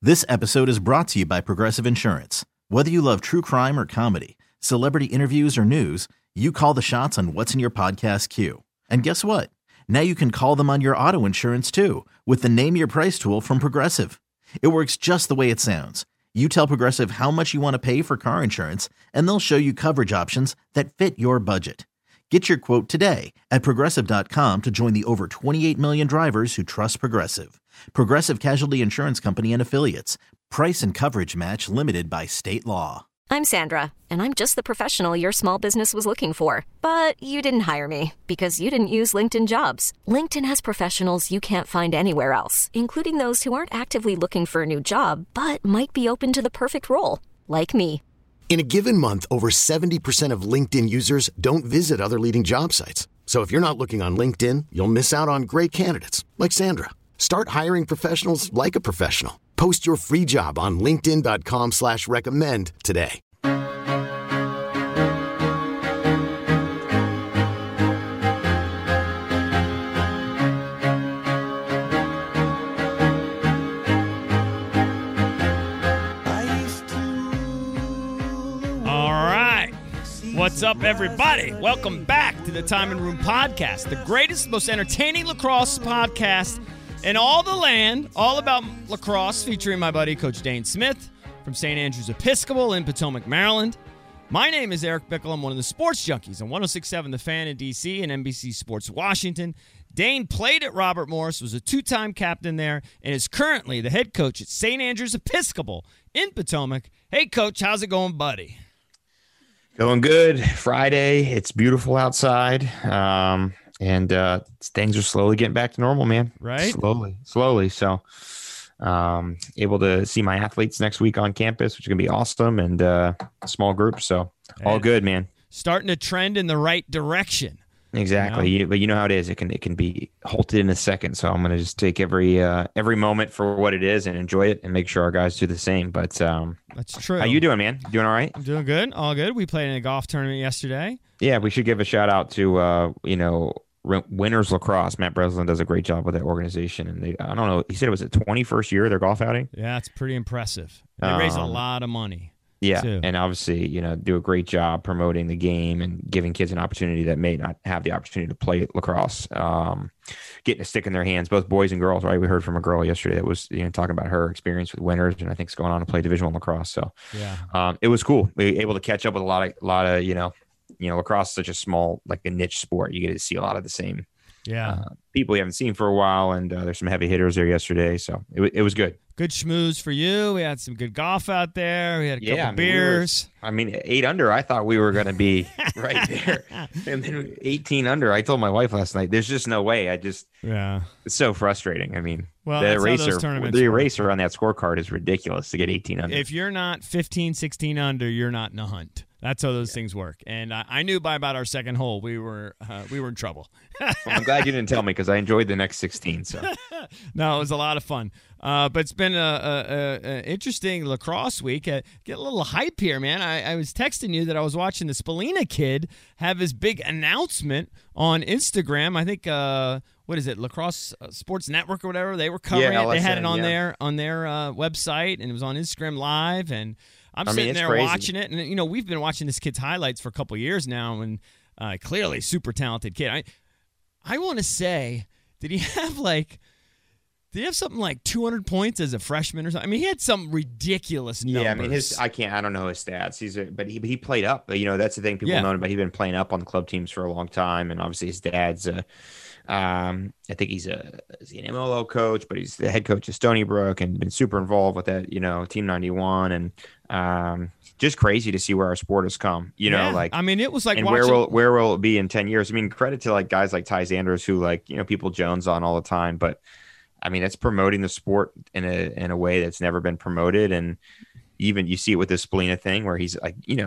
This episode is brought to you by Progressive Insurance. Whether you love true crime or comedy, celebrity interviews or news, you call the shots on what's in your podcast queue. And guess what? Now you can call them on your auto insurance too with the Name Your Price tool from Progressive. It works just the way it sounds. You tell Progressive how much you want to pay for car insurance, and they'll show you coverage options that fit your budget. Get your quote today at Progressive.com to join the over 28 million drivers who trust Progressive. Progressive Casualty Insurance Company and Affiliates. Price and coverage match limited by state law. I'm Sandra, and I'm just the professional your small business was looking for. But you didn't hire me because you didn't use LinkedIn Jobs. LinkedIn has professionals you can't find anywhere else, including those who aren't actively looking for a new job, but might be open to the perfect role, like me. In a given month, over 70% of LinkedIn users don't visit other leading job sites. So if you're not looking on LinkedIn, you'll miss out on great candidates like Sandra. Start hiring professionals like a professional. Post your free job on linkedin.com/recommend today. What's up, everybody? Welcome back to the Time and Room Podcast, the greatest, most entertaining lacrosse podcast in all the land, all about lacrosse, featuring my buddy, Coach Dane Smith from St. Andrews Episcopal in Potomac, Maryland. My name is Eric Bickle. I'm one of the sports junkies on 106.7 The Fan in D.C. and NBC Sports Washington. Dane played at Robert Morris, was a two-time captain there, and is currently the head coach at St. Andrews Episcopal in Potomac. Hey, Coach, how's it going, buddy? Going good. Friday. It's beautiful outside. And things are slowly getting back to normal, man. Right? Slowly. So able to see my athletes next week on campus, which is going to be awesome, and a small group. So all good, man. Starting to trend in the right direction. Exactly. You know? But you know how it is. It can be halted in a second. So I'm going to just take every moment for what it is and enjoy it and make sure our guys do the same. But that's true. How you doing, man? Doing all right? I'm doing good. All good. We played in a golf tournament yesterday. Yeah, we should give a shout out to Winners Lacrosse. Matt Breslin does a great job with that organization, and I don't know. He said it was the 21st year of their golf outing. Yeah, it's pretty impressive. They raise a lot of money. Yeah, too. And obviously, do a great job promoting the game and giving kids an opportunity that may not have the opportunity to play lacrosse, getting a stick in their hands, both boys and girls, right? We heard from a girl yesterday that was talking about her experience with Winners, and I think it's going on to play Division I lacrosse. So yeah, it was cool. We were able to catch up with a lot of lacrosse is such a small, like a niche sport. You get to see a lot of the same people you haven't seen for a while, and there's some heavy hitters there yesterday, so it was good. Good schmooze for you. We had some good golf out there. We had a couple beers. 8 under, I thought we were going to be right there. And then 18 under, I told my wife last night, there's just no way. It's so frustrating. The eraser on that scorecard is ridiculous to get 18 under. If you're not 15, 16 under, you're not in a hunt. That's how those things work. And I knew by about our second hole we were in trouble. Well, I'm glad you didn't tell me because I enjoyed the next 16. So no, it was a lot of fun. But it's been a interesting lacrosse week. Get a little hype here, man. I was texting you that I was watching the Spallina kid have his big announcement on Instagram. I think what is it, Lacrosse Sports Network or whatever? They were covering it. They had it on their website, and it was on Instagram Live. And I'm sitting there crazy. Watching it, and we've been watching this kid's highlights for a couple years now, and clearly super talented kid. I want to say, did he have something like 200 points as a freshman or something? He had some ridiculous numbers. Yeah, I don't know his stats. But he played up. That's the thing people know about. He's been playing up on the club teams for a long time, and obviously his dad's I think he's an MLO coach, but he's the head coach of Stony Brook and been super involved with that, Team 91, and just crazy to see where our sport has come. It was like, and where will it be in 10 years? Credit to guys like Ty Sanders who people Jones on all the time, but it's promoting the sport in a way that's never been promoted, and even you see it with this Spallina thing where he's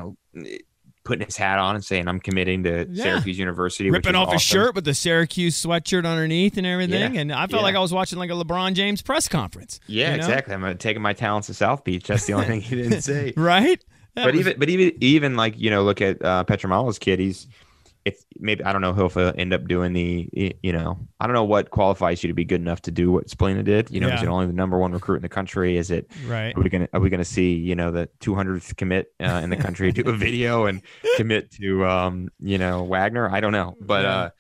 putting his hat on and saying, I'm committing to Syracuse University. Ripping off his shirt with the Syracuse sweatshirt underneath and everything. Yeah. And I felt like I was watching like a LeBron James press conference. Yeah, exactly. I'm taking my talents to South Beach. That's the only thing he didn't say. Right? But even like, look at Petramala's kid. if maybe I don't know if he'll end up doing I don't know what qualifies you to be good enough to do what Spalina did. Is it only the number one recruit in the country? Is it right? Are we gonna see the 200th commit in the country do a video and commit to Wagner? I don't know, but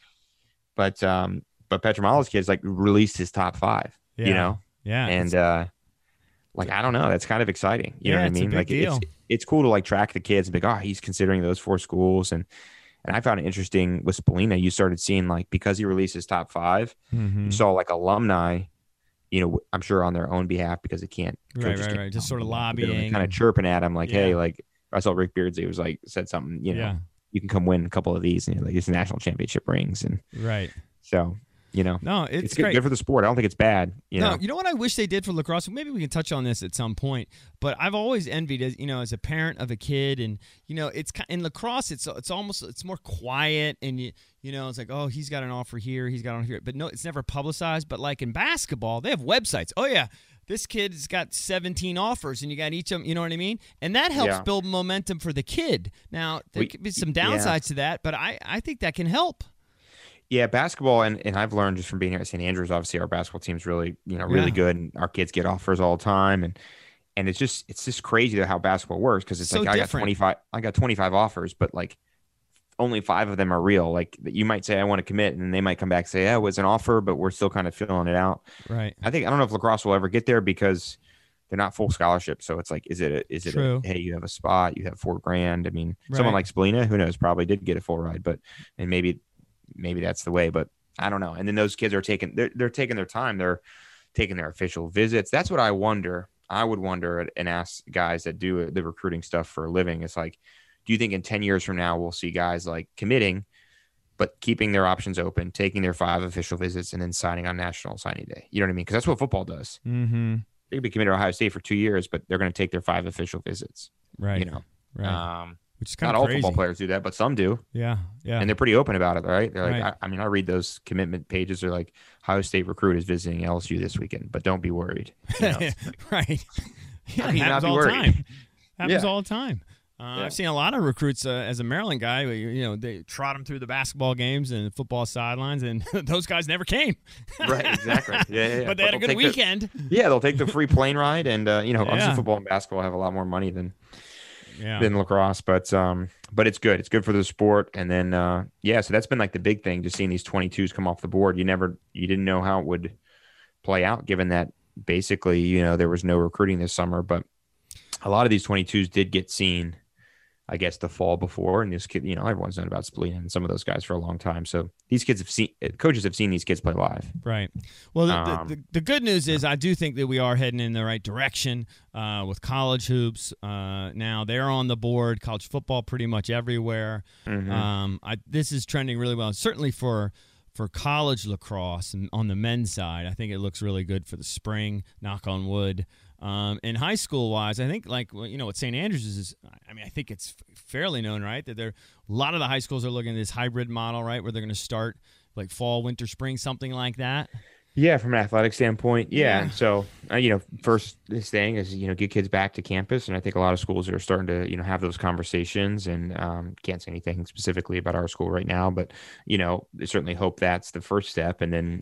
Petromalo's kids released his top 5. Yeah. And I don't know. That's kind of exciting. You know what I mean? It's a big deal. It's cool to track the kids and be like, he's considering those 4 schools. And I found it interesting with Spalina. You started seeing because he released his top 5, you saw alumni, I'm sure on their own behalf because it can't. Right. Just sort of lobbying, kind of chirping at him hey, I saw Rick Beardsley was said something, you can come win a couple of these and it's national championship rings and right. So. No, it's good, great. Good for the sport. I don't think it's bad. No, you know what I wish they did for lacrosse? Maybe we can touch on this at some point. But I've always envied, as a parent of a kid, and it's in lacrosse. It's more quiet, and it's like, oh, he's got an offer here, he's got an offer here, but no, it's never publicized. But in basketball, they have websites. Oh yeah, this kid's got 17 offers, and you got each of them. You know what I mean? And that helps build momentum for the kid. Now there could be some downsides to that, but I think that can help. Yeah, basketball, and I've learned just from being here at St. Andrews, obviously our basketball team's really, really good, and our kids get offers all the time, and it's just crazy how basketball works because it's so I got 25 offers, but only 5 of them are real. You might say I want to commit, and then they might come back and say, it was an offer, but we're still kind of filling it out. Right. I don't know if lacrosse will ever get there because they're not full scholarship. So it's is it hey, you have a spot, you have $4,000. I mean, someone like Spalina, who knows, probably did get a full ride, and maybe that's the way, but I don't know. And then those kids are taking their time. They're taking their official visits. That's what I wonder. I would wonder and ask guys that do the recruiting stuff for a living. It's do you think in 10 years from now, we'll see guys committing, but keeping their options open, taking their 5 official visits and then signing on National Signing Day? You know what I mean? Because that's what football does. Mm-hmm. They could be committed to Ohio State for 2 years, but they're going to take their 5 official visits. Right. Right. Which is kind of not crazy. All football players do that, but some do. Yeah. And they're pretty open about it, right? They're right. I read those commitment pages. They're Ohio State recruit is visiting LSU this weekend, but don't be worried. Right. Yeah, it happens all the time. Happens all the time. I've seen a lot of recruits as a Maryland guy. They trot them through the basketball games and football sidelines, and those guys never came. Right, exactly. Yeah. But they had a good weekend. They'll take the free plane ride, and obviously football and basketball have a lot more money than lacrosse, but it's good. It's good for the sport. And then so that's been the big thing, just seeing these 22s come off the board. You didn't know how it would play out, given that basically there was no recruiting this summer, but a lot of these 22s did get seen, I guess, the fall before. And this kid, everyone's known about Spalina and some of those guys for a long time. So these coaches have seen these kids play live. Right. Well, the good news is I do think that we are heading in the right direction with college hoops. Now they're on the board, college football pretty much everywhere. Mm-hmm. This is trending really well, certainly for college lacrosse and on the men's side. I think it looks really good for the spring, knock on wood. In high school wise, I think what St. Andrews is, I think it's fairly known, right? That a lot of the high schools are looking at this hybrid model, right? Where they're going to start fall, winter, spring, something like that. Yeah. From an athletic standpoint. Yeah. And so, first this thing is, get kids back to campus. And I think a lot of schools are starting to, have those conversations, and can't say anything specifically about our school right now, but, I certainly hope that's the first step. And then,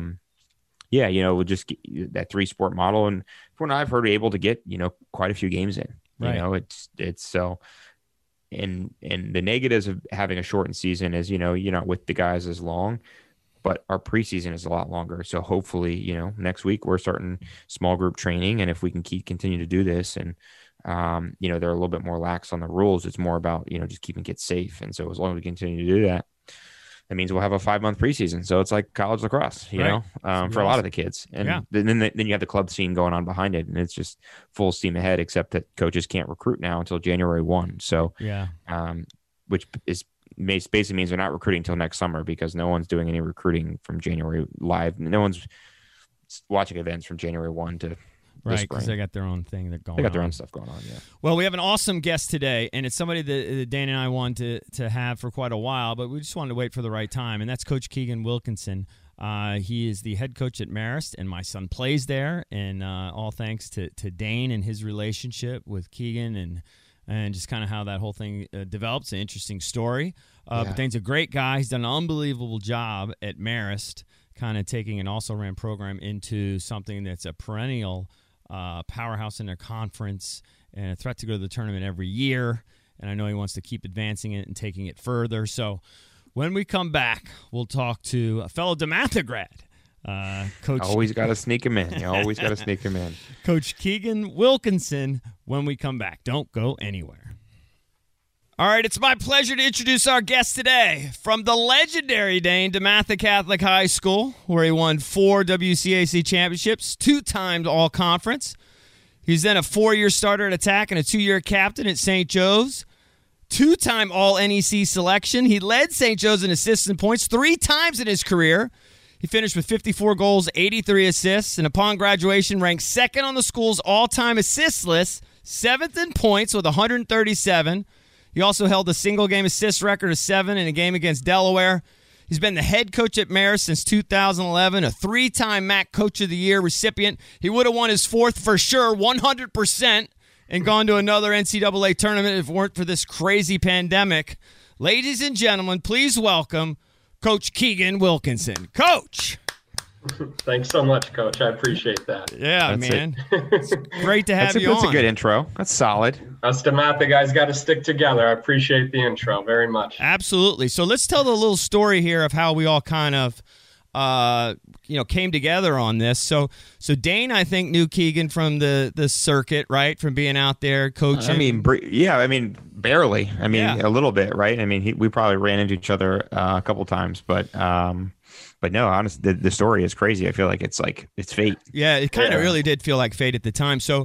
we'll just get that 3-sport model. And from what I've heard, we're able to get, quite a few games in. Right. It's so, and the negatives of having a shortened season is, you're not with the guys as long, but our preseason is a lot longer. So hopefully, next week we're starting small group training. And if we can continue to do this, and, they're a little bit more lax on the rules, it's more about, just keeping kids safe. And so as long as we continue to do that, that means we'll have a 5-month preseason. So it's like college lacrosse, for a lot of the kids. And then you have the club scene going on behind it, and it's just full steam ahead, except that coaches can't recruit now until January 1. So, which basically means they're not recruiting until next summer, because no one's doing any recruiting from January live. No one's watching events from January 1 to right, because they got their own thing that going on. They got their own stuff going on, yeah. Well, we have an awesome guest today, and it's somebody that Dan and I wanted to have for quite a while, but we just wanted to wait for the right time, and that's Coach Keegan Wilkinson. He is the head coach at Marist, and my son plays there, and all thanks to Dane and his relationship with Keegan, and and just kind of how that whole thing develops. An interesting story. But Dane's a great guy. He's done an unbelievable job at Marist, kind of taking an also-ran program into something that's a perennial powerhouse in their conference and a threat to go to the tournament every year. And I know he wants to keep advancing it and taking it further. So when we come back, we'll talk to a fellow DeMatha grad, Coach. Always got to sneak him in. You always got to sneak him in. Coach Keegan Wilkinson when we come back. Don't go anywhere. All right, it's my pleasure to introduce our guest today from the legendary Dane, DeMatha Catholic High School, where he won 4 WCAC championships, 2 times All-Conference. He's then a 4-year starter at Attack and a 2-year captain at St. Joe's. 2-time All-NEC selection. He led St. Joe's in assists and points 3 times in his career. He finished with 54 goals, 83 assists, and upon graduation ranked 2nd on the school's all-time assist list, 7th in points with 137. He also held a single-game assist record of 7 in a game against Delaware. He's been the head coach at Marist since 2011, a 3-time MAC Coach of the Year recipient. He would have won his 4th for sure, 100%, and gone to another NCAA tournament if it weren't for this crazy pandemic. Ladies and gentlemen, please welcome Coach Keegan Wilkinson. Coach! Thanks so much, Coach. I appreciate that. Yeah, that's man. It's great to have you on. That's a good intro. That's solid. Us DeMatha guys got to stick together. I appreciate the intro very much. Absolutely. So let's tell the little story here of how we all kind of came together on this. So Dane, I think, knew Keegan from the circuit, right? From being out there coaching. Barely. A little bit, right? We probably ran into each other a couple times, but no, honestly, the story is crazy. I feel like it's fate. Yeah, it kind of really did feel like fate at the time. So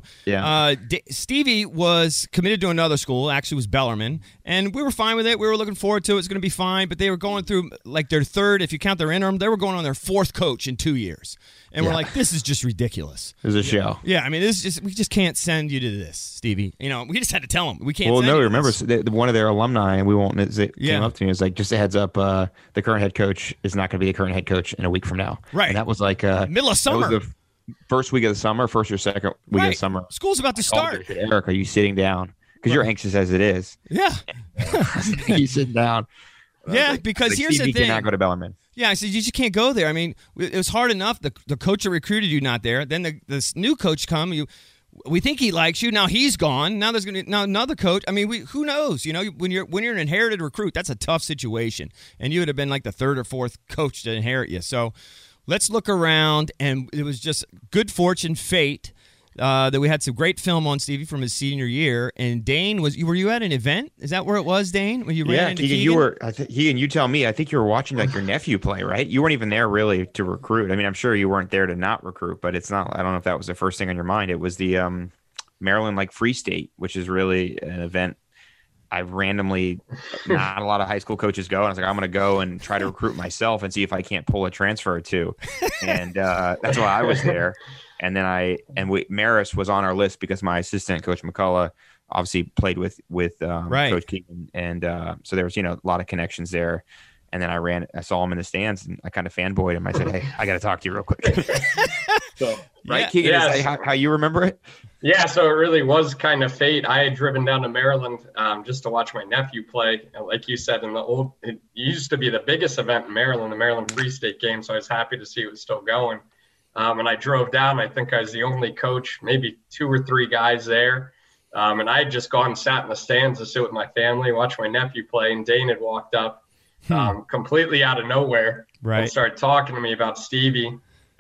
Stevie was committed to another school, actually was Bellarmine, and we were fine with it. We were looking forward to it. It was going to be fine, but they were going through like their 3rd, if you count their interim, they were going on their 4th coach in 2 years. And we're like, this is just ridiculous. It was a show. Yeah, we just can't send you to this, Stevie. We just had to tell them. We can't send you to remember, this. One of their alumni, and we won't, came up to me, it was like, just a heads up, the current head coach is not going to be the current head coach in a week from now. Right. And that was like middle of summer. That was the first week of the summer, first or second week of the summer. School's about to start. Eric, are you sitting down? Because you're anxious as it is. Yeah. You sit down. Yeah, because here's the thing. Stevie cannot go to Bellarmine. Yeah, I said, you just can't go there. It was hard enough. The coach that recruited you not there. Then this new coach we think he likes you. Now he's gone. Now there's going to now another coach. Who knows? When you're an inherited recruit, that's a tough situation. And you would have been like the 3rd or 4th coach to inherit you. So let's look around. And it was just good fortune, fate, that we had some great film on Stevie from his senior year. And Dane, were you at an event? Is that where it was, Dane? When you ran into Keegan? You were. Keegan, you tell me. I think you were watching your nephew play, right? You weren't even there really to recruit. I'm sure you weren't there to not recruit, but it's not. I don't know if that was the first thing on your mind. It was the Maryland Free State, which is really an event. I randomly, not a lot of high school coaches go, and I was like, I'm going to go and try to recruit myself and see if I can't pull a transfer or two, and that's why I was there. And then Marist was on our list because my assistant, Coach McCullough, obviously played with Coach Keegan. And so there was, a lot of connections there. And then I saw him in the stands and I kind of fanboyed him. I said, hey, I got to talk to you real quick. So, right, Keegan, is that how you remember it? Yeah, so it really was kind of fate. I had driven down to Maryland just to watch my nephew play. Like you said, it used to be the biggest event in Maryland, the Maryland Free State game. So I was happy to see it was still going. And I drove down. I think I was the only coach, maybe 2 or 3 guys there. And I had just gone and sat in the stands to sit with my family, watch my nephew play. And Dane had walked up completely out of nowhere and started talking to me about Stevie.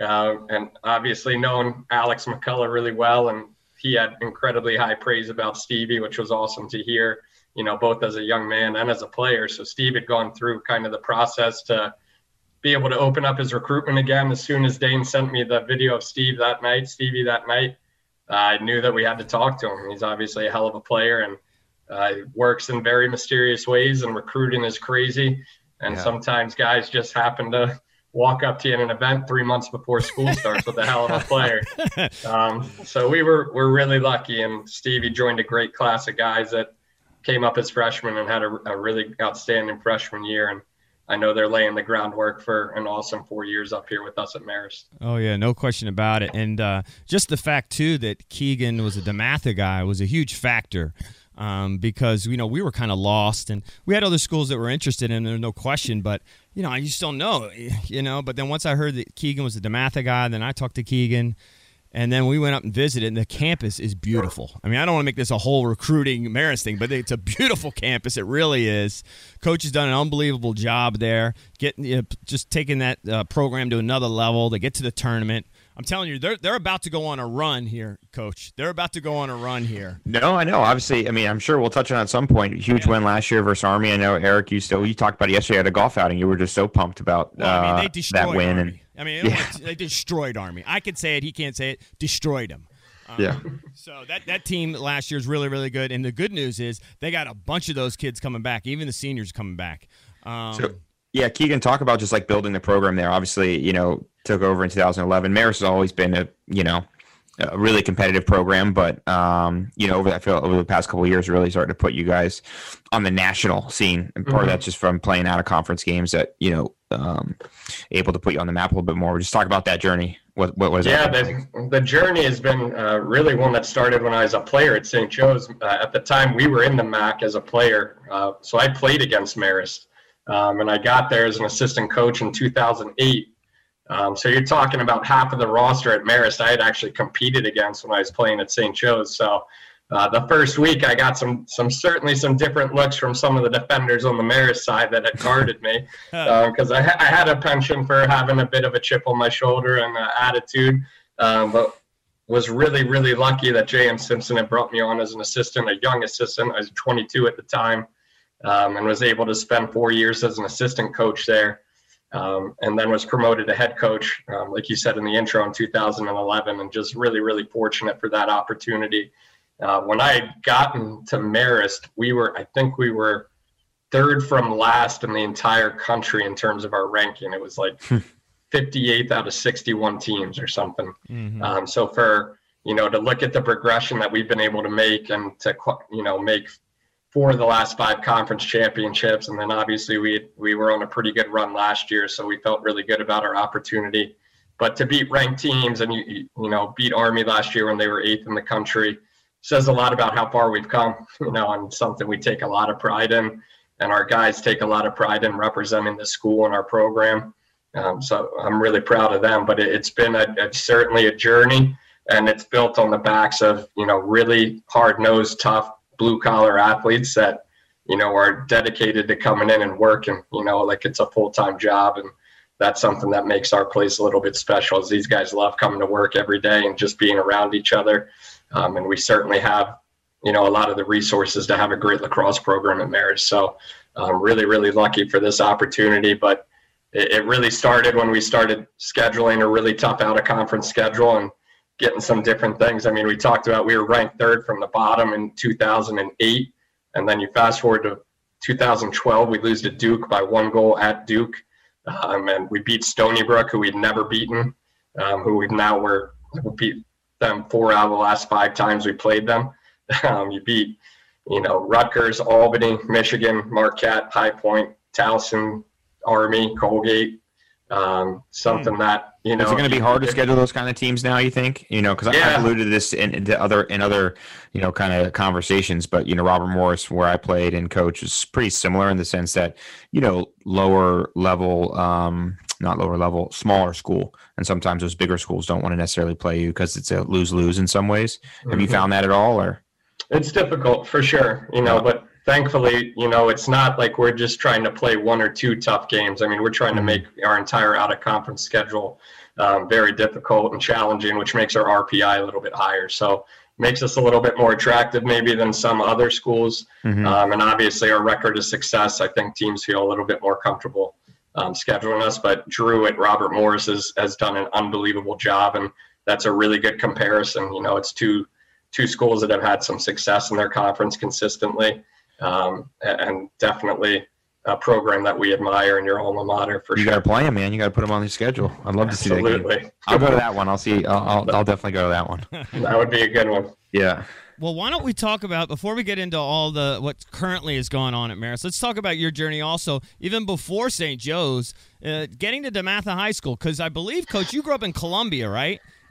And obviously known Alex McCullough really well. And he had incredibly high praise about Stevie, which was awesome to hear, both as a young man and as a player. So Steve had gone through kind of the process to be able to open up his recruitment again. As soon as Dane sent me the video of Stevie that night, I knew that we had to talk to him. He's obviously a hell of a player and works in very mysterious ways, and recruiting is crazy. And sometimes guys just happen to walk up to you in an event 3 months before school starts with a hell of a player. So we're really lucky, and Stevie joined a great class of guys that came up as freshmen and had a really outstanding freshman year. And I know they're laying the groundwork for an awesome 4 years up here with us at Marist. Oh, yeah, no question about it. And just the fact, too, that Keegan was a DeMatha guy was a huge factor because we were kind of lost, and we had other schools that were interested in there, no question, but I just don't know, But then once I heard that Keegan was the DeMatha guy, then I talked to Keegan. And then we went up and visited, and the campus is beautiful. I mean, I don't want to make this a whole recruiting Marist thing, but it's a beautiful campus. It really is. Coach has done an unbelievable job there, just taking that program to another level. They get to the tournament. I'm telling you, they're about to go on a run here, Coach. They're about to go on a run here. No, I know. Obviously, I mean, I'm sure we'll touch on it at some point. Huge win last year versus Army. I know, Eric, you talked about it yesterday at a golf outing. You were just so pumped about they destroyed that win. Army. They destroyed Army. I could say it. He can't say it. Destroyed them. So that team last year is really, really good. And the good news is they got a bunch of those kids coming back, even the seniors coming back. Keegan, talk about just like building the program there. Obviously, took over in 2011. Marist has always been a really competitive program, but over the past couple of years, really started to put you guys on the national scene, and part of that's just from playing out of conference games that able to put you on the map a little bit more. Just talk about that journey. What was it? Yeah, the journey has been really one that started when I was a player at St. Joe's. At the time, we were in the MAC as a player, so I played against Marist, and I got there as an assistant coach in 2008. So you're talking about half of the roster at Marist I had actually competed against when I was playing at St. Joe's. So the first week I got certainly some different looks from some of the defenders on the Marist side that had guarded me because I had a penchant for having a bit of a chip on my shoulder and attitude, but was really, really lucky that J.M. Simpson had brought me on as an assistant, a young assistant. I was 22 at the time, and was able to spend 4 years as an assistant coach there. And then was promoted to head coach, like you said in the intro, in 2011, and just really, really fortunate for that opportunity. When I had gotten to Marist, I think we were third from last in the entire country in terms of our ranking. It was like 58th out of 61 teams or something. Mm-hmm. So for, to look at the progression that we've been able to make and to, make 4 of the last 5 conference championships. And then obviously we were on a pretty good run last year, so we felt really good about our opportunity. But to beat ranked teams and, beat Army last year when they were 8th in the country says a lot about how far we've come, and something we take a lot of pride in. And our guys take a lot of pride in representing the school and our program. So I'm really proud of them. But it's been certainly a journey, and it's built on the backs of, really hard-nosed, tough, blue-collar athletes that, are dedicated to coming in and working, like it's a full-time job. And that's something that makes our place a little bit special, is these guys love coming to work every day and just being around each other. And we certainly have, a lot of the resources to have a great lacrosse program at Marist. So I'm really, really lucky for this opportunity. But it really started when we started scheduling a really tough out-of-conference schedule and getting some different things. I mean, we talked about we were ranked 3rd from the bottom in 2008, and then you fast forward to 2012, we lose to Duke by 1 goal at Duke, and we beat Stony Brook, who we'd never beaten, who we beat them 4 out of the last 5 times we played them. You beat, Rutgers, Albany, Michigan, Marquette, High Point, Towson, Army, Colgate. Something that is it going to be hard to schedule those kind of teams now, you think? Because I've alluded to this in other kind of conversations, but Robert Morris, where I played and coach, is pretty similar in the sense that lower level, not lower level, smaller school, and sometimes those bigger schools don't want to necessarily play you because it's a lose-lose in some ways. Mm-hmm. Have you found that at all, or? It's difficult for sure, but thankfully, it's not like we're just trying to play 1 or 2 tough games. I mean, we're trying to make our entire out-of-conference schedule very difficult and challenging, which makes our RPI a little bit higher. So makes us a little bit more attractive maybe than some other schools. Mm-hmm. And obviously our record of success, I think teams feel a little bit more comfortable scheduling us. But Drew at Robert Morris has done an unbelievable job, and that's a really good comparison. It's two schools that have had some success in their conference consistently. And definitely a program that we admire in your alma mater for sure. You got to play them, man. You got to put them on the schedule. I'd love to see that game. I'll go to that one. I'll definitely go to that one. That would be a good one. Yeah. Well, why don't we talk about, before we get into all what currently is going on at Marist, let's talk about your journey also, even before St. Joe's, getting to DeMatha High School, because I believe, Coach, you grew up in Columbia, right?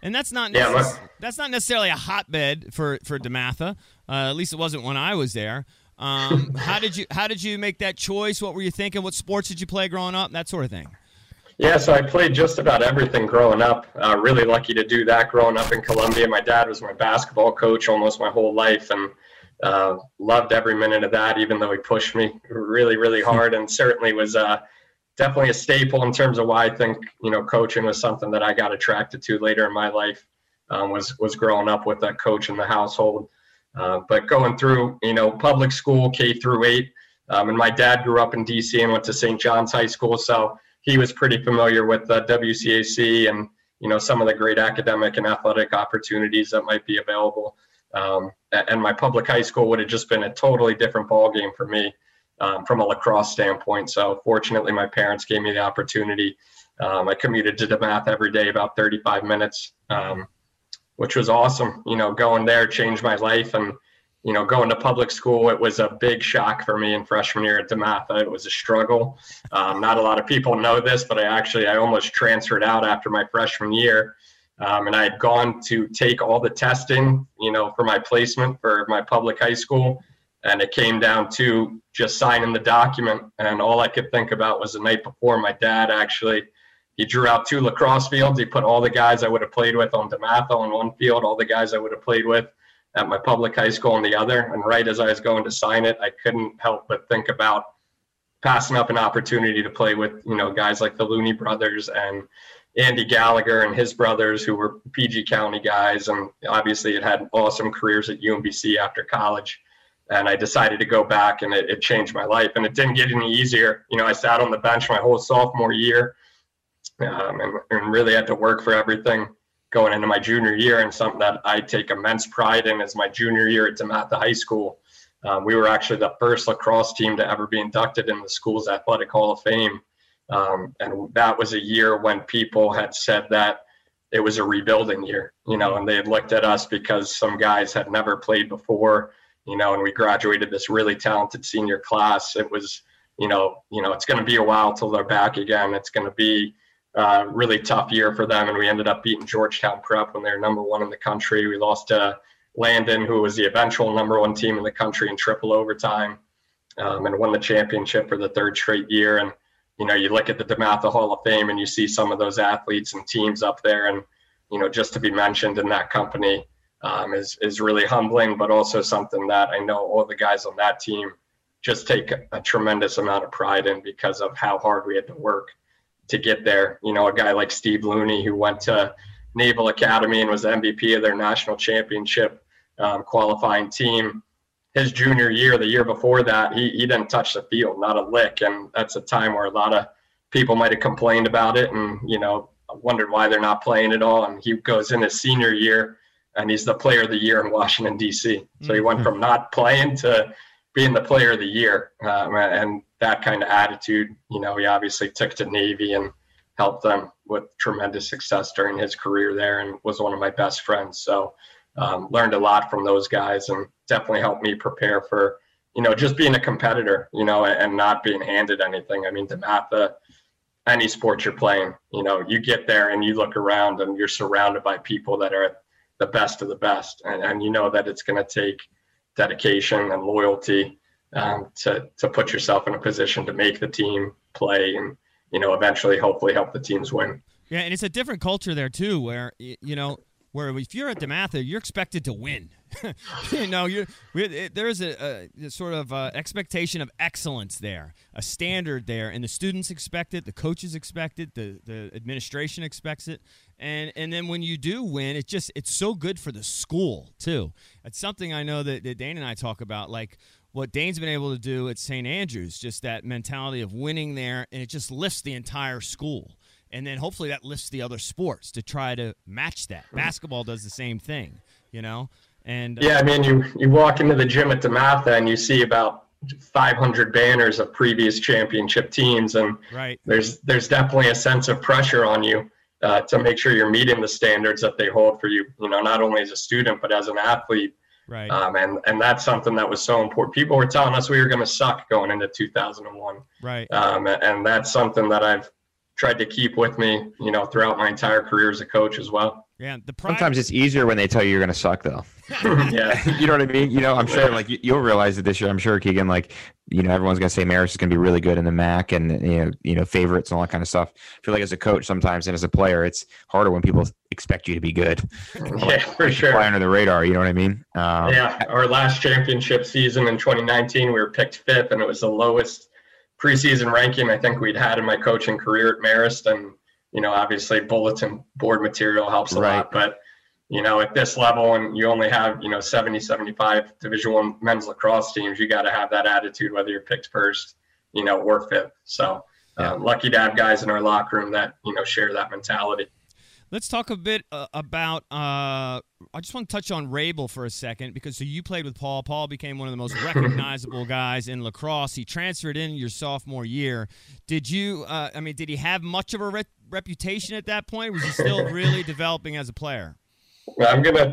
And that's not that's not necessarily a hotbed for DeMatha. At least it wasn't when I was there. How did you make that choice? What were you thinking? What sports did you play growing up? That sort of thing. Yeah, so I played just about everything growing up. Really lucky to do that growing up in Columbia. My dad was my basketball coach almost my whole life, and loved every minute of that, even though he pushed me really, really hard, and certainly was definitely a staple in terms of why I think, coaching was something that I got attracted to later in my life, was growing up with that coach in the household. But going through, public school, K through 8, and my dad grew up in DC and went to St. John's High School, so he was pretty familiar with WCAC and, some of the great academic and athletic opportunities that might be available. And my public high school would have just been a totally different ballgame for me from a lacrosse standpoint. So fortunately, my parents gave me the opportunity. I commuted to DeMatha every day, about 35 minutes, which was awesome. Going there changed my life. And, going to public school, it was a big shock for me in freshman year at DeMatha. It was a struggle. Not a lot of people know this, but I almost transferred out after my freshman year. And I had gone to take all the testing, for my placement for my public high school. And it came down to just signing the document. And all I could think about was the night before, my dad he drew out 2 lacrosse fields. He put all the guys I would have played with on DeMatha on one field, all the guys I would have played with at my public high school on the other. And right as I was going to sign it, I couldn't help but think about passing up an opportunity to play with, guys like the Looney brothers and Andy Gallagher and his brothers, who were PG County guys, and obviously had awesome careers at UMBC after college. And I decided to go back, and it changed my life. And it didn't get any easier. I sat on the bench my whole sophomore year, and really had to work for everything going into my junior year. And something that I take immense pride in is my junior year at DeMatha High School. We were actually the first lacrosse team to ever be inducted in the school's Athletic Hall of Fame. And that was a year when people had said that it was a rebuilding year, and they had looked at us because some guys had never played before, and we graduated this really talented senior class. It was, it's going to be a while till they're back again. It's going to be a really tough year for them. And we ended up beating Georgetown Prep when they were number 1 in the country. We lost to Landon, who was the eventual number 1 team in the country, in triple overtime, and won the championship for the 3rd straight year. And, you look at the DeMatha Hall of Fame and you see some of those athletes and teams up there, and, just to be mentioned in that company is really humbling, but also something that I know all the guys on that team just take a tremendous amount of pride in because of how hard we had to work to get there. A guy like Steve Looney, who went to Naval Academy and was the MVP of their national championship qualifying team. His junior year, the year before that, he didn't touch the field, not a lick. And that's a time where a lot of people might have complained about it and, wondered why they're not playing at all. And he goes in his senior year and he's the player of the year in Washington, D.C. So he went from not playing to being the player of the year. And that kind of attitude, he obviously took to Navy and helped them with tremendous success during his career there, and was one of my best friends. So learned a lot from those guys, and definitely helped me prepare for, just being a competitor, and not being handed anything. I mean, DeMatha, any sport you're playing, you get there and you look around and you're surrounded by people that are the best of the best. And that it's going to take dedication and loyalty to put yourself in a position to make the team play and, eventually hopefully help the teams win. Yeah, and it's a different culture there too, where, where if you're at DeMatha, you're expected to win. There's a sort of expectation of excellence there, a standard there, and the students expect it, the coaches expect it, the administration expects it, and then when you do win, it's so good for the school too. It's something I know that Dane and I talk about, like what Dane's been able to do at St. Andrews, just that mentality of winning there, and it just lifts the entire school. And then hopefully that lifts the other sports to try to match that. Basketball does the same thing, And yeah, I mean, you walk into the gym at DeMatha and you see about 500 banners of previous championship teams, and right. There's definitely a sense of pressure on you to make sure you're meeting the standards that they hold for you. Not only as a student but as an athlete. Right. And that's something that was so important. People were telling us we were going to suck going into 2001. Right. And that's something that I've tried to keep with me, throughout my entire career as a coach as well. Yeah, sometimes it's easier when they tell you you're going to suck, though. Yeah. You know what I mean? I'm sure like you'll realize it this year. I'm sure, Keegan, like, everyone's going to say Marist is going to be really good in the MAC and, favorites and all that kind of stuff. I feel like as a coach sometimes and as a player, it's harder when people expect you to be good. Yeah, for sure. Fly under the radar, you know what I mean? Yeah, our last championship season in 2019, we were picked 5th, and it was the lowest preseason ranking I think we'd had in my coaching career at Marist. And, obviously bulletin board material helps a lot, but at this level, and you only have 70, 75 Division I men's lacrosse teams, you got to have that attitude whether you're picked first, or 5th. So lucky to have guys in our locker room that share that mentality. Let's talk a bit about I just want to touch on Rabel for a second, because so you played with Paul. Paul became one of the most recognizable guys in lacrosse. He transferred in your sophomore year. Did you did he have much of a reputation at that point? Or was he still really developing as a player? Well,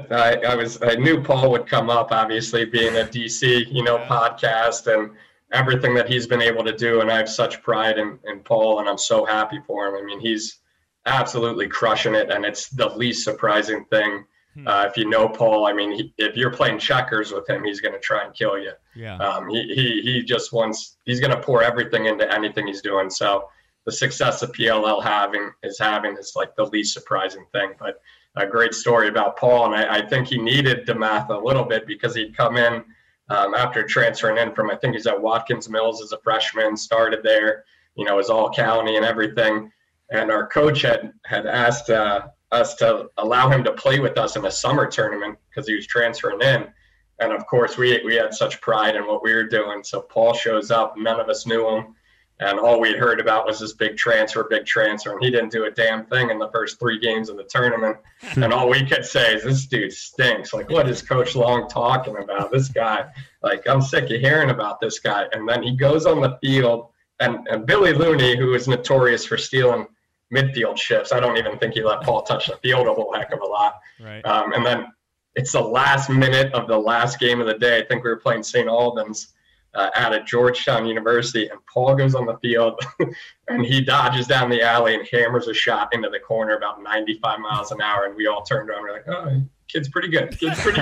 I knew Paul would come up, obviously being a DC, podcast and everything that he's been able to do. And I have such pride in Paul, and I'm so happy for him. I mean, he's absolutely crushing it, and it's the least surprising thing. If you know Paul, if you're playing checkers with him, he's going to try and kill you. Yeah. He just he's going to pour everything into anything he's doing. So the success that PLL is like the least surprising thing. But a great story about Paul, and I think he needed DeMatha a little bit, because he'd come in after transferring in from, I think he's at Watkins Mills as a freshman, started there, as all county and everything. And our coach had asked us to allow him to play with us in a summer tournament because he was transferring in. And, of course, we had such pride in what we were doing. So Paul shows up. None of us knew him. And all we'd heard about was this big transfer. And he didn't do a damn thing in the first 3 games of the tournament. And all we could say is, this dude stinks. Like, what is Coach Long talking about? This guy, like, I'm sick of hearing about this guy. And then he goes on the field. And Billy Looney, who is notorious for stealing midfield shifts, I don't even think he let Paul touch the field a whole heck of a lot. Right. And then it's the last minute of the last game of the day. I think we were playing St. Albans at Georgetown University, and Paul goes on the field and he dodges down the alley and hammers a shot into the corner about 95 miles an hour. And we all turned around. We're like, oh, kid's pretty good.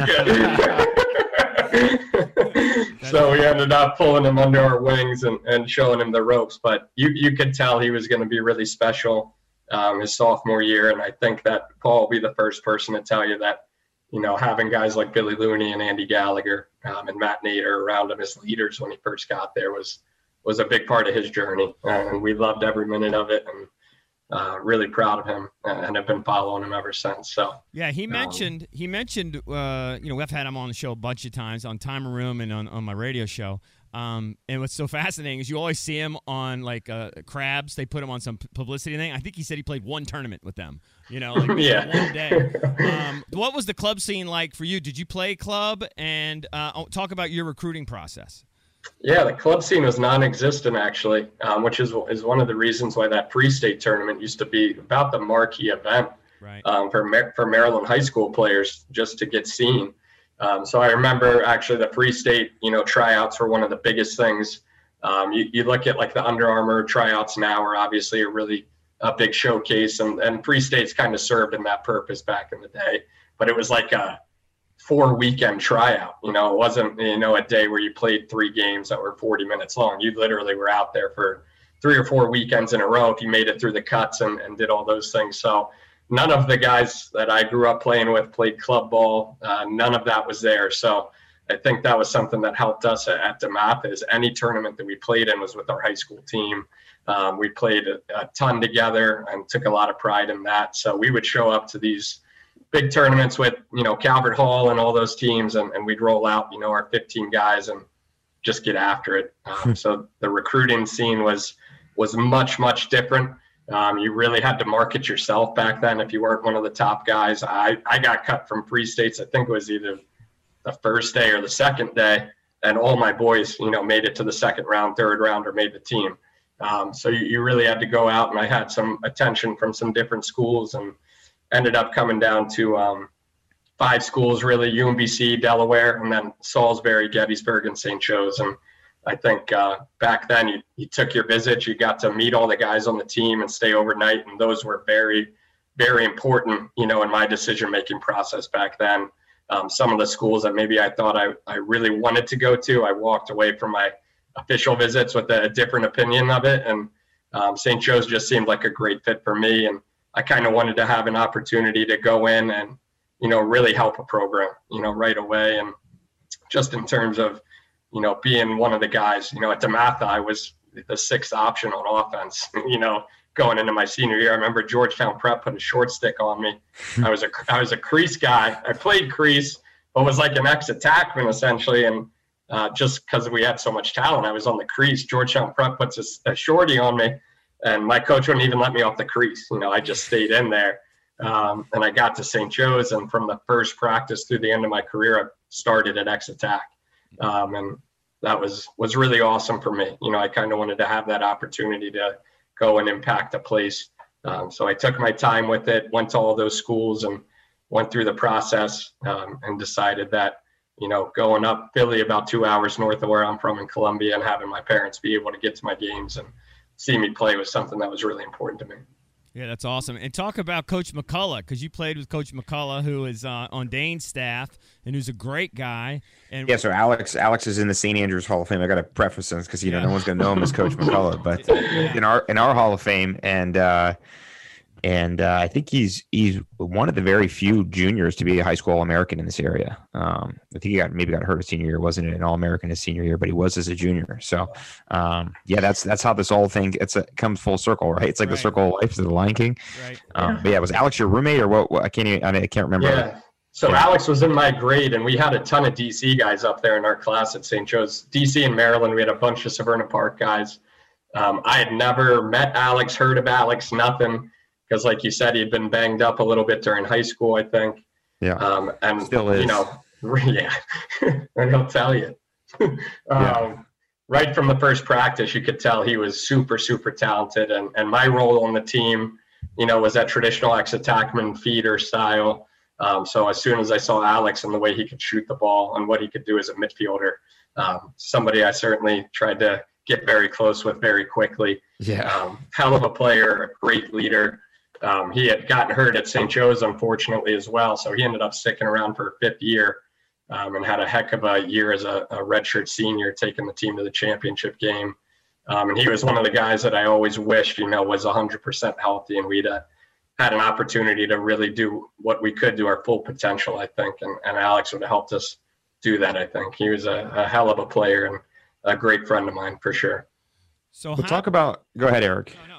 So we ended up pulling him under our wings and showing him the ropes. But you could tell he was going to be really special his sophomore year. And I think that Paul will be the first person to tell you that, having guys like Billy Looney and Andy Gallagher and Matt Nader around him as leaders when he first got there was a big part of his journey. And we loved every minute of it, and really proud of him, and have been following him ever since. So yeah, he mentioned we've had him on the show a bunch of times on Timer Room and on my radio show. And what's so fascinating is you always see him on like Crabs. They put him on some publicity thing. I think he said he played 1 tournament with them, Yeah. 1 day. What was the club scene like for you? Did you play club? And talk about your recruiting process. Yeah, the club scene was non-existent actually, which is one of the reasons why that pre-state tournament used to be about the marquee event, right, for Maryland high school players just to get seen. So I remember actually the pre-state, tryouts were one of the biggest things. You look at like the Under Armour tryouts now are obviously a really big showcase, and pre-states kind of served in that purpose back in the day. But it was like a 4-weekend tryout. It wasn't, a day where you played 3 games that were 40 minutes long. You literally were out there for 3 or 4 weekends in a row if you made it through the cuts and did all those things. So none of the guys that I grew up playing with played club ball. None of that was there. So I think that was something that helped us at DeMatha, is any tournament that we played in was with our high school team. We played a ton together and took a lot of pride in that. So we would show up to these big tournaments with, Calvert Hall and all those teams, and we'd roll out, our 15 guys and just get after it. So the recruiting scene was much, much different. You really had to market yourself back then if you weren't one of the top guys. I got cut from pre-states. I think it was either the first day or the second day, and all my boys, made it to the second round, third round, or made the team. So you really had to go out, and I had some attention from some different schools, and ended up coming down to 5 schools, really: UMBC, Delaware, and then Salisbury, Gettysburg, and St. Joe's. And I think back then you took your visits, you got to meet all the guys on the team and stay overnight, and those were very, very important, in my decision-making process back then. Some of the schools that maybe I thought I really wanted to go to, I walked away from my official visits with a different opinion of it. And St. Joe's just seemed like a great fit for me. And I kind of wanted to have an opportunity to go in and, really help a program, right away. And just in terms of, being one of the guys, at DeMatha, I was the sixth option on offense, going into my senior year. I remember Georgetown Prep put a short stick on me. I was a crease guy. I played crease, but was like an ex-attackman essentially. And just because we had so much talent, I was on the crease. Georgetown Prep puts a shorty on me, and my coach wouldn't even let me off the crease. I just stayed in there. And I got to St. Joe's, and from the first practice through the end of my career, I started at ex-attack. And that was really awesome for me. I kind of wanted to have that opportunity to go and impact a place. So I took my time with it, went to all those schools and went through the process, and decided that, going up Philly about 2 hours north of where I'm from in Columbia and having my parents be able to get to my games and see me play was something that was really important to me. Yeah, that's awesome. And talk about Coach McCullough, because you played with Coach McCullough, who is on Dane's staff and who's a great guy. And yeah, so Alex is in the St. Andrews Hall of Fame. I got to preface this because no one's going to know him as Coach McCullough, but in our Hall of Fame, and I think he's one of the very few juniors to be a high school All-American in this area. I think he maybe got hurt his senior year, wasn't an All-American his senior year, but he was as a junior. So that's how this whole thing comes full circle, right? It's like the circle of life to the Lion King. Right. But yeah, was Alex your roommate or what? I can't remember. Yeah. So Alex was in my grade, and we had a ton of DC guys up there in our class at St. Joe's. DC and Maryland, we had a bunch of Severna Park guys. I had never met Alex, heard of Alex, nothing. Because like you said, he'd been banged up a little bit during high school, I think. Yeah. And still is. Yeah. And he'll tell you. Right from the first practice, you could tell he was super, super talented. And my role on the team, was that traditional ex-attackman feeder style. So as soon as I saw Alex and the way he could shoot the ball and what he could do as a midfielder, somebody I certainly tried to get very close with very quickly. Yeah. Hell of a player, a great leader. He had gotten hurt at St. Joe's, unfortunately, as well. So he ended up sticking around for a fifth year, and had a heck of a year as a redshirt senior, taking the team to the championship game. And he was one of the guys that I always wished, was 100% healthy, and we'd had an opportunity to really do what we could do our full potential, I think. And Alex would have helped us do that, I think. He was a hell of a player and a great friend of mine for sure. So go ahead, Eric. No.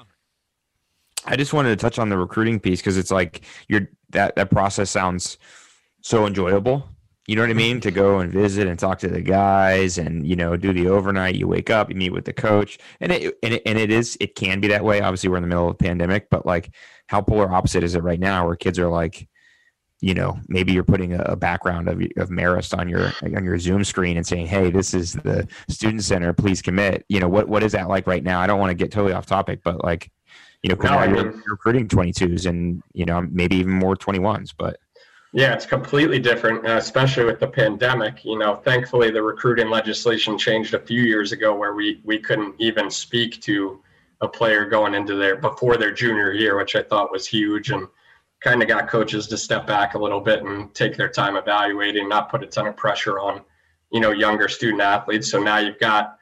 I just wanted to touch on the recruiting piece because it's like that process sounds so enjoyable. You know what I mean? To go and visit and talk to the guys and, do the overnight. You wake up, you meet with the coach, and it can be that way. Obviously, we're in the middle of a pandemic, but like, how polar opposite is it right now, where kids are like, maybe you're putting a background of Marist on your Zoom screen and saying, "Hey, this is the student center. Please commit." What is that like right now? I don't want to get totally off topic, but like, because you're recruiting 22s and maybe even more 21s, but. Yeah, it's completely different, especially with the pandemic. Thankfully, the recruiting legislation changed a few years ago where we couldn't even speak to a player going into before their junior year, which I thought was huge, and kind of got coaches to step back a little bit and take their time evaluating, not put a ton of pressure on, younger student athletes. So now you've got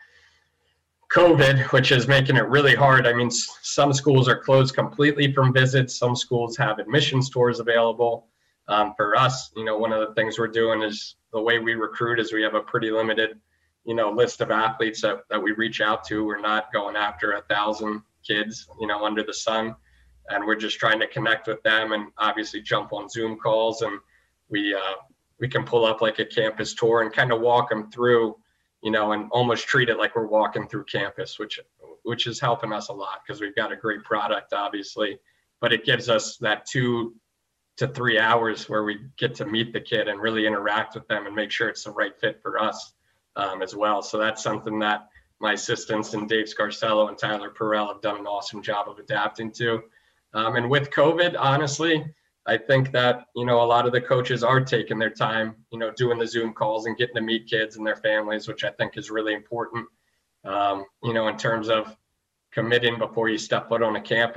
COVID, which is making it really hard. I mean, some schools are closed completely from visits. Some schools have admissions tours available. For us, one of the things we're doing is the way we recruit is we have a pretty limited, list of athletes that we reach out to. We're not going after 1,000 kids, under the sun. And we're just trying to connect with them and obviously jump on Zoom calls. And we can pull up like a campus tour and kind of walk them through, and almost treat it like we're walking through campus, which is helping us a lot because we've got a great product, obviously. But it gives us that 2 to 3 hours where we get to meet the kid and really interact with them and make sure it's the right fit for us as well. So that's something that my assistants and Dave Scarcello and Tyler Perrell have done an awesome job of adapting to. And with COVID, honestly, I think that, a lot of the coaches are taking their time, doing the Zoom calls and getting to meet kids and their families, which I think is really important, in terms of committing before you step foot on a campus.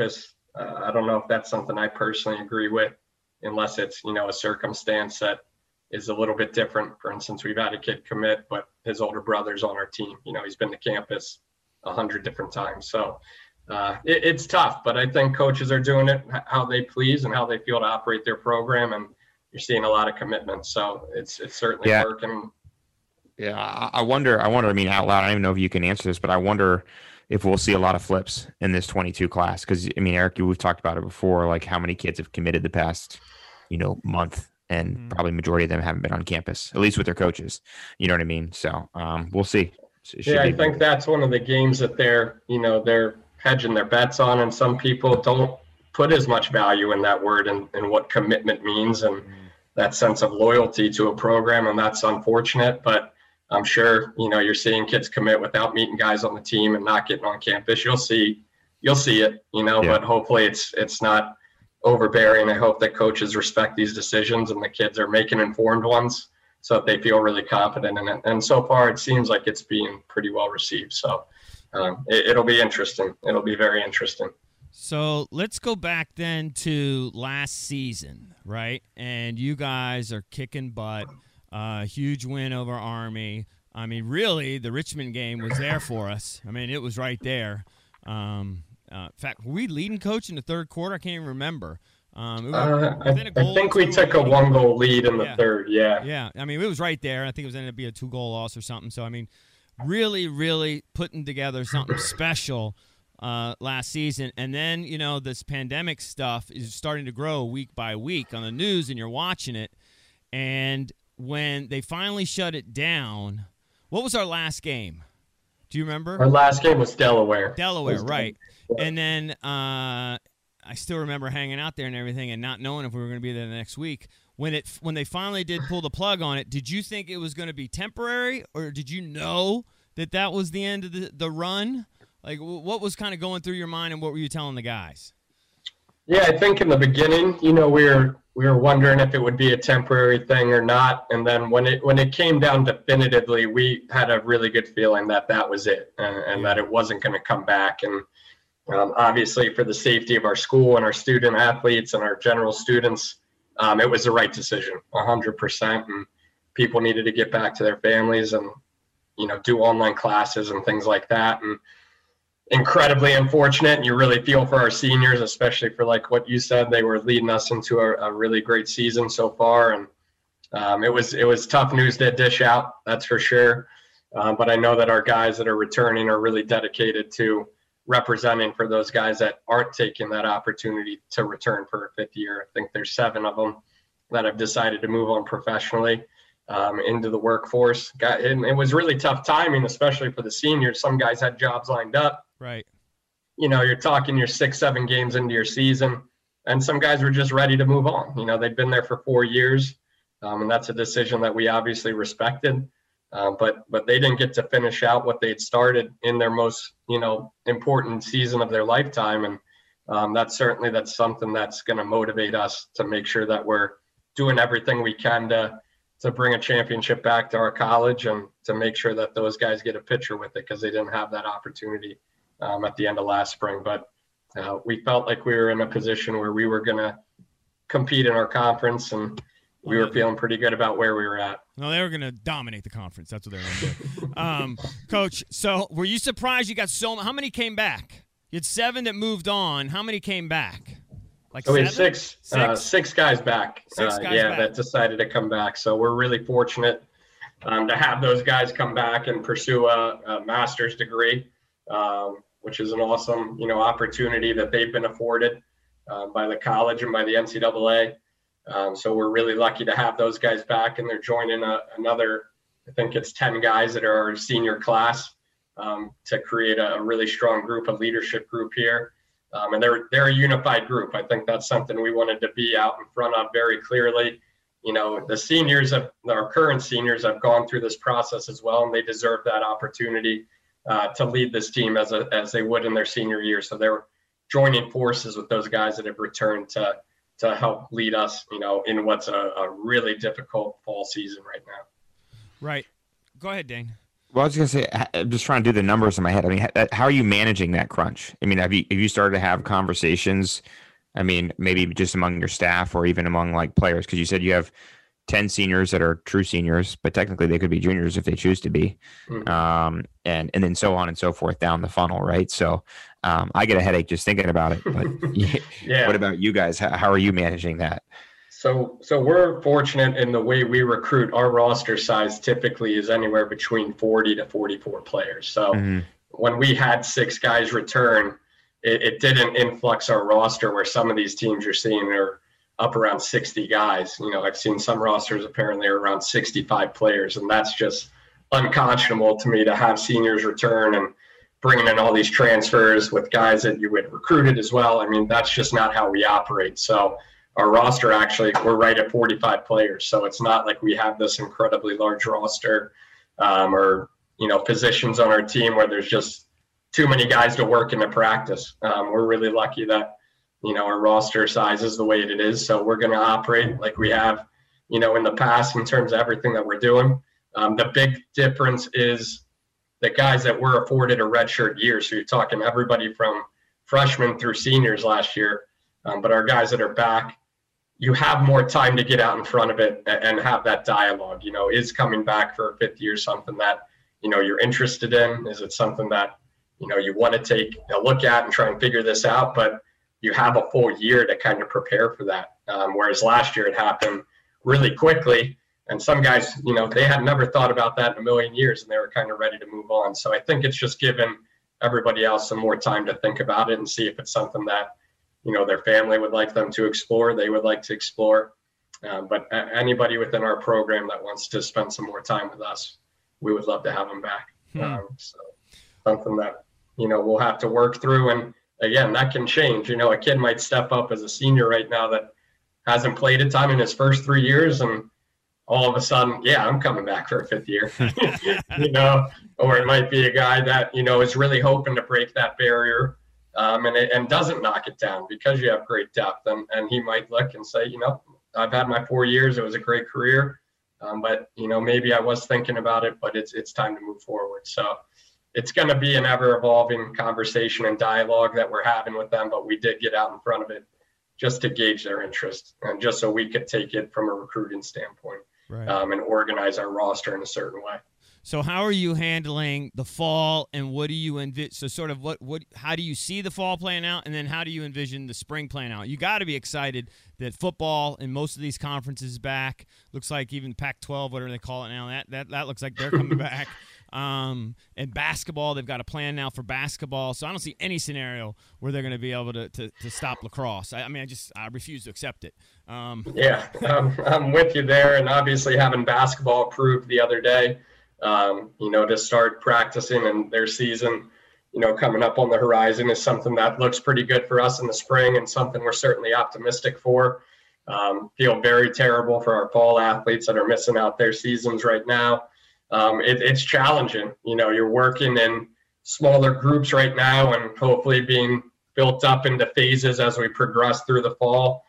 I don't know if that's something I personally agree with, unless it's, a circumstance that is a little bit different. For instance, we've had a kid commit, but his older brother's on our team. He's been to campus 100 different times. So it's tough, but I think coaches are doing it how they please and how they feel to operate their program. And you're seeing a lot of commitment. So it's certainly working. Yeah. I wonder, I mean, out loud, I don't even know if you can answer this, but I wonder if we'll see a lot of flips in this 22 class. Cause I mean, Eric, we've talked about it before, like how many kids have committed the past, month, and probably majority of them haven't been on campus, at least with their coaches. You know what I mean? So we'll see. I think that's one of the games that they're hedging their bets on. And some people don't put as much value in that word and what commitment means and that sense of loyalty to a program. And that's unfortunate, but I'm sure, you're seeing kids commit without meeting guys on the team and not getting on campus. You'll see it, but hopefully it's not overbearing. I hope that coaches respect these decisions and the kids are making informed ones so that they feel really confident in it. And so far it seems like it's being pretty well received. So it'll be interesting. It'll be very interesting. So let's go back then to last season, right? And you guys are kicking butt. Huge win over Army. I mean, really, the Richmond game was there for us. I mean, it was right there. In fact, were we leading, Coach, in the third quarter? I can't even remember. I think we took a 1-goal lead in the third, yeah. Yeah, I mean, it was right there. I think it was ended up being a 2-goal loss or something. So, I mean, really, really putting together something special last season. And then, this pandemic stuff is starting to grow week by week on the news, and you're watching it. And when they finally shut it down, what was our last game? Do you remember? Our last game was Delaware. Right. And then I still remember hanging out there and everything and not knowing if we were going to be there the next week. When they finally did pull the plug on it, did you think it was going to be temporary, or did you know that was the end of the run? Like, what was kind of going through your mind, and what were you telling the guys? Yeah, I think in the beginning, we were wondering if it would be a temporary thing or not. And then when it came down definitively, we had a really good feeling that was it and that it wasn't going to come back. And obviously for the safety of our school and our student athletes and our general students, it was the right decision, 100%. And people needed to get back to their families and, do online classes and things like that. And incredibly unfortunate, and you really feel for our seniors, especially for like what you said, they were leading us into a really great season so far. And it was tough news to dish out, that's for sure. But I know that our guys that are returning are really dedicated to representing for those guys that aren't taking that opportunity to return for a fifth year. I think there's 7 of them that have decided to move on professionally into the workforce. And it was really tough timing, especially for the seniors. Some guys had jobs lined up. Right. You're talking your 6-7 games into your season, and some guys were just ready to move on. They'd been there for 4 years, and that's a decision that we obviously respected. But they didn't get to finish out what they'd started in their most, important season of their lifetime. And that's something that's going to motivate us to make sure that we're doing everything we can to bring a championship back to our college and to make sure that those guys get a picture with it, because they didn't have that opportunity at the end of last spring. But we felt like we were in a position where we were going to compete in our conference, and we were feeling pretty good about where we were at. No, they were going to dominate the conference. That's what they were going to do. Coach, so were you surprised you got how many came back? You had 7 that moved on. How many came back? Like so we had 6 guys back. Back. That decided to come back. So we're really fortunate to have those guys come back and pursue a master's degree, which is an awesome, opportunity that they've been afforded by the college and by the NCAA. So we're really lucky to have those guys back, and they're joining another, I think it's 10 guys that are our senior class to create a really strong leadership group here. And they're a unified group. I think that's something we wanted to be out in front of very clearly. The seniors, our current seniors, have gone through this process as well, and they deserve that opportunity to lead this team as they would in their senior year. So they're joining forces with those guys that have returned to help lead us, in what's a really difficult fall season right now. Right. Go ahead, Dane. Well, I was gonna say, I'm just trying to do the numbers in my head. I mean, how are you managing that crunch? I mean, have you started to have conversations? I mean, maybe just among your staff or even among like players, because you said you have 10 seniors that are true seniors, but technically they could be juniors if they choose to be, and then so on and so forth down the funnel, right? So I get a headache just thinking about it. But Yeah. What about you guys? How are you managing that? So we're fortunate in the way we recruit. Our roster size typically is anywhere between 40 to 44 players. So when we had 6 guys return, it didn't influx our roster where some of these teams you're seeing are up around 60 guys. You know, I've seen some rosters apparently are around 65 players, and that's just unconscionable to me to have seniors return and bringing in all these transfers with guys that you had recruited as well. I mean, that's just not how we operate. So our roster, actually, we're right at 45 players. So it's not like we have this incredibly large roster or, you know, positions on our team where there's just too many guys to work into practice. We're really lucky that, you know, our roster size is the way it is. So we're going to operate like we have, you know, in the past in terms of everything that we're doing. The big difference is the guys that were afforded a redshirt year. So you're talking everybody from freshmen through seniors last year. But our guys that are back, you have more time to get out in front of it and have that dialogue. You know, is coming back for a 5th year something that, you know, you're interested in? Is it something that, you know, you want to take a look at and try and figure this out? But you have a full year to kind of prepare for that. Whereas last year it happened really quickly. And some guys, you know, they had never thought about that in a million years and they were kind of ready to move on. So I think it's just given everybody else some more time to think about it and see if it's something that, you know, their family would like them to explore, they would like to explore. But anybody within our program that wants to spend some more time with us, we would love to have them back. So something that, you know, we'll have to work through. And again, that can change. You know, a kid might step up as a senior right now that hasn't played a ton in his first 3 years, and all of a sudden, yeah, I'm coming back for a 5th year, you know, or it might be a guy that, you know, is really hoping to break that barrier and doesn't knock it down because you have great depth. And he might look and say, you know, I've had my 4 years. It was a great career. But, you know, maybe I was thinking about it, but it's time to move forward. So it's going to be an ever evolving conversation and dialogue that we're having with them. But we did get out in front of it just to gauge their interest and just so we could take it from a recruiting standpoint, right, and organize our roster in a certain way. So how are you handling the fall, and what do you envision? So sort of how do you see the fall playing out, and then how do you envision the spring playing out? You got to be excited that football in most of these conferences is back. Looks like even Pac-12, whatever they call it now, that looks like they're coming back. And basketball, they've got a plan now for basketball. So I don't see any scenario where they're going to be able to stop lacrosse. I refuse to accept it. Yeah, I'm with you there. And obviously having basketball approved the other day, you know, to start practicing and their season, you know, coming up on the horizon is something that looks pretty good for us in the spring and something we're certainly optimistic for. Feel very terrible for our fall athletes that are missing out their seasons right now. It's challenging. You know, you're working in smaller groups right now and hopefully being built up into phases as we progress through the fall,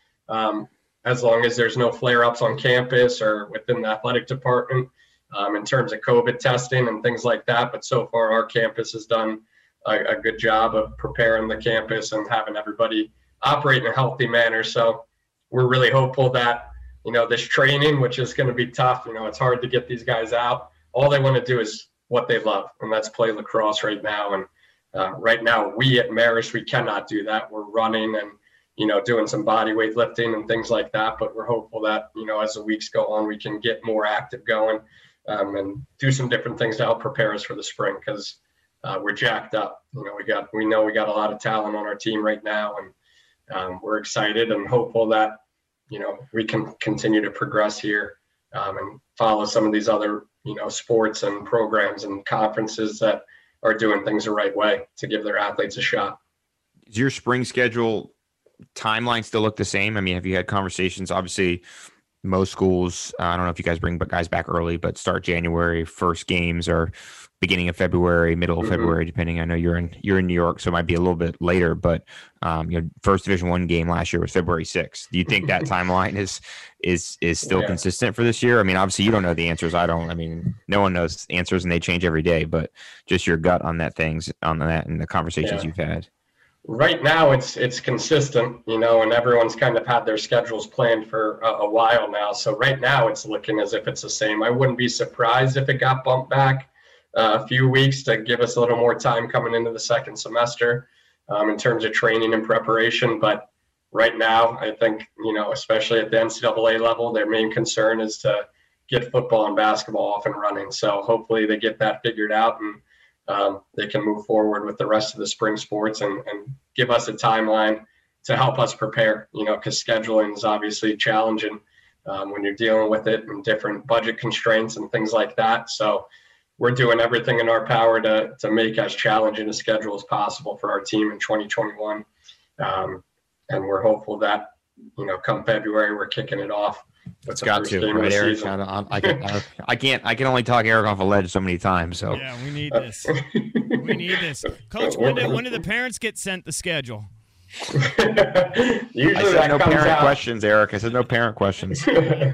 as long as there's no flare-ups on campus or within the athletic department in terms of COVID testing and things like that. But so far, our campus has done a good job of preparing the campus and having everybody operate in a healthy manner. So we're really hopeful that, you know, this training, which is going to be tough, you know, it's hard to get these guys out. All they want to do is what they love, and that's play lacrosse right now. And right now, we at Marist, we cannot do that. We're running and, you know, doing some body weight lifting and things like that. But we're hopeful that, you know, as the weeks go on, we can get more active going and do some different things to help prepare us for the spring, because we're jacked up. You know, we know we got a lot of talent on our team right now, and we're excited and hopeful that, you know, we can continue to progress here and follow some of these other, you know, sports and programs and conferences that are doing things the right way to give their athletes a shot. Does your spring schedule timeline still look the same? I mean, have you had conversations? Obviously, most schools, I don't know if you guys bring guys back early, but start January. First games are beginning of February, middle of February, depending. I know you're in New York, so it might be a little bit later. But first Division I game last year was February 6th. Do you think that timeline is still consistent for this year? I mean, obviously you don't know the answers. I don't. I mean, no one knows the answers, and they change every day. But just your gut on that and the conversations you've had. Right now, it's consistent, and everyone's kind of had their schedules planned for a while now. So right now, it's looking as if it's the same. I wouldn't be surprised if it got bumped back a few weeks to give us a little more time coming into the second semester in terms of training and preparation. But right now, I think, especially at the NCAA level, their main concern is to get football and basketball off and running. So hopefully they get that figured out and they can move forward with the rest of the spring sports and give us a timeline to help us prepare, because scheduling is obviously challenging when you're dealing with it and different budget constraints and things like that. So we're doing everything in our power to make as challenging a schedule as possible for our team in 2021. And we're hopeful that, come February, we're kicking it off. It's got to, right, Eric? I can only talk Eric off a ledge so many times. So yeah, we need this. We need this, Coach. When do the parents get sent the schedule? Usually I said no parent questions, Eric. I said no parent questions.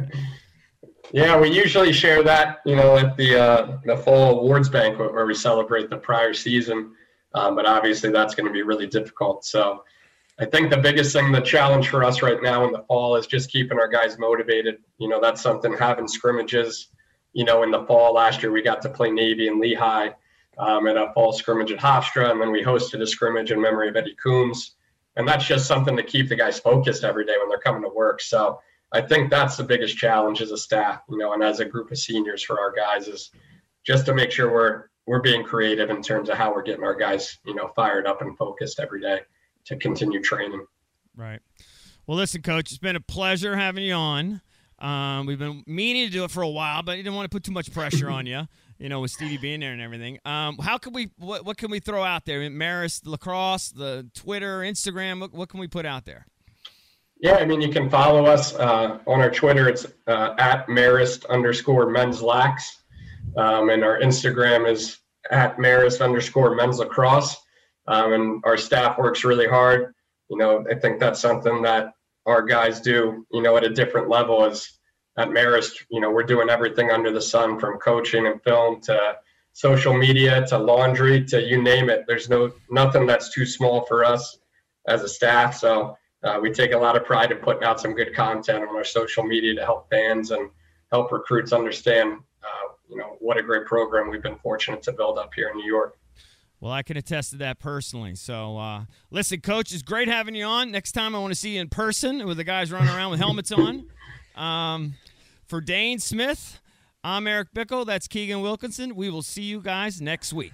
Yeah, we usually share that, at the fall awards banquet where we celebrate the prior season. But obviously that's going to be really difficult. So I think the biggest thing, the challenge for us right now in the fall is just keeping our guys motivated. That's something, having scrimmages, in the fall. Last year we got to play Navy and Lehigh at a fall scrimmage at Hofstra, and then we hosted a scrimmage in memory of Eddie Coombs. And that's just something to keep the guys focused every day when they're coming to work. So I think that's the biggest challenge as a staff, and as a group of seniors for our guys, is just to make sure we're being creative in terms of how we're getting our guys, fired up and focused every day to continue training. Right. Well, listen, Coach, it's been a pleasure having you on. We've been meaning to do it for a while, but you didn't want to put too much pressure on you, with Stevie being there and everything. What can we throw out there? Marist Lacrosse, the Twitter, Instagram, what can we put out there? Yeah, I mean, you can follow us on our Twitter. It's at Marist_menslax. And our Instagram is at Marist_menslacrosse. And our staff works really hard. I think that's something that our guys do, at a different level. As at Marist, we're doing everything under the sun, from coaching and film to social media to laundry to you name it. There's nothing that's too small for us as a staff. So we take a lot of pride in putting out some good content on our social media to help fans and help recruits understand, what a great program we've been fortunate to build up here in New York. Well, I can attest to that personally. So, listen, Coach, it's great having you on. Next time I want to see you in person with the guys running around with helmets on. For Dane Smith, I'm Eric Bickle. That's Keegan Wilkinson. We will see you guys next week.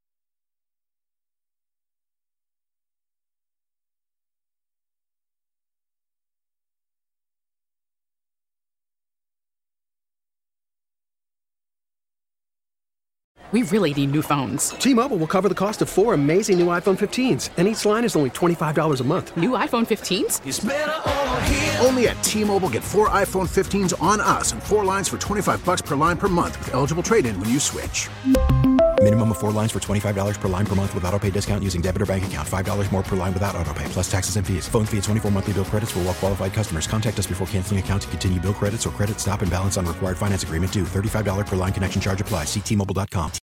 We really need new phones. T-Mobile will cover the cost of 4 amazing new iPhone 15s, and each line is only $25 a month. New iPhone 15s? It's better over here. Only at T-Mobile, get 4 iPhone 15s on us and 4 lines for $25 per line per month with eligible trade-in when you switch. Minimum of 4 lines for $25 per line per month with autopay discount using debit or bank account. $5 more per line without autopay, plus taxes and fees. Phone fee at 24 monthly bill credits for well-qualified customers. Contact us before canceling account to continue bill credits or credit stop and balance on required finance agreement due. $35 per line connection charge applies. See T-Mobile.com.